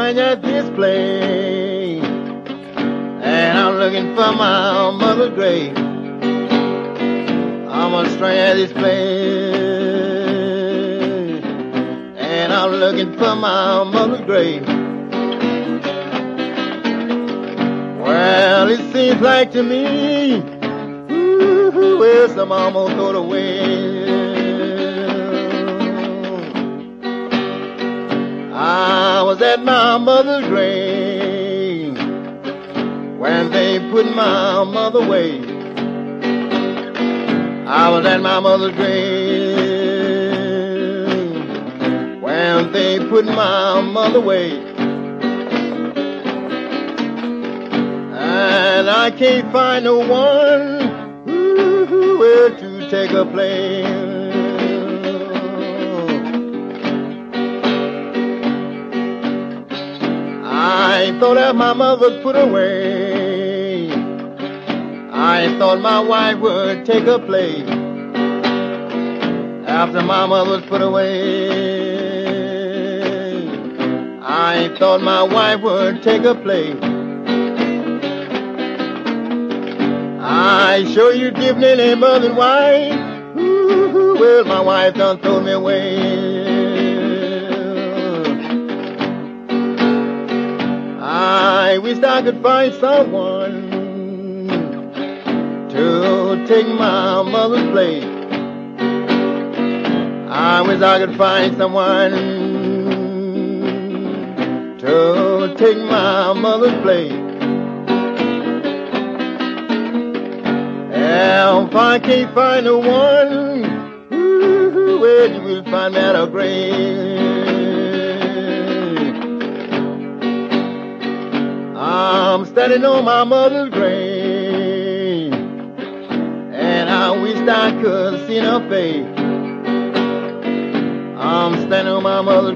find at this place, and I'm looking for my mother's grave. I'm a stranger at this place, and I'm looking for my mother's grave. Well, it seems like to me, well, some almost thrown away. I was at my mother's grave when they put my mother away. I was at my mother's grave when they put my mother away. And I can't find no one where to take her place. I thought that my mother put away. I thought my wife would take her place after my mother was put away. I thought my wife would take her place. I sure you different than mother and wife. Well, my wife done thrown me away. I wished I could find someone to take my mother's place. I wish I could find someone to take my mother's place. If I can't find no one, where you will find me at a grave. I'm standing on my mother's grave, and I wish I could see her face. I'm standing on my mother's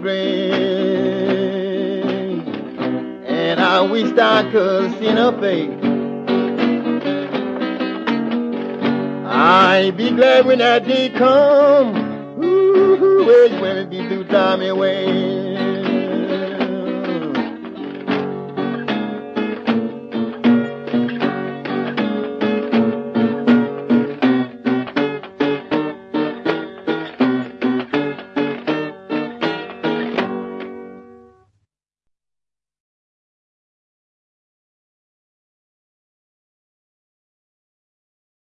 grave, and I wish I could see her face. I'd be glad when that day come, where you will be through time away.